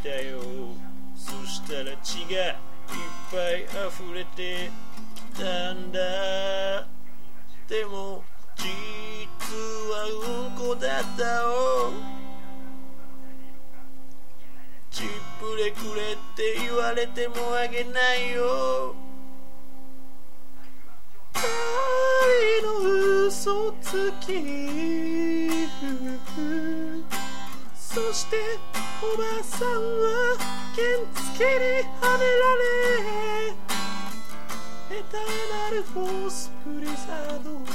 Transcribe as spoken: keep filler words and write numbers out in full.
たよ。そしたら血がいっぱい溢れてきたんだ。でも実はうんこだったよ。チップレくれって言われてもあげないよ。二人の嘘つき、そしておばさんは原付にはねられ、エターナルフォースプリザード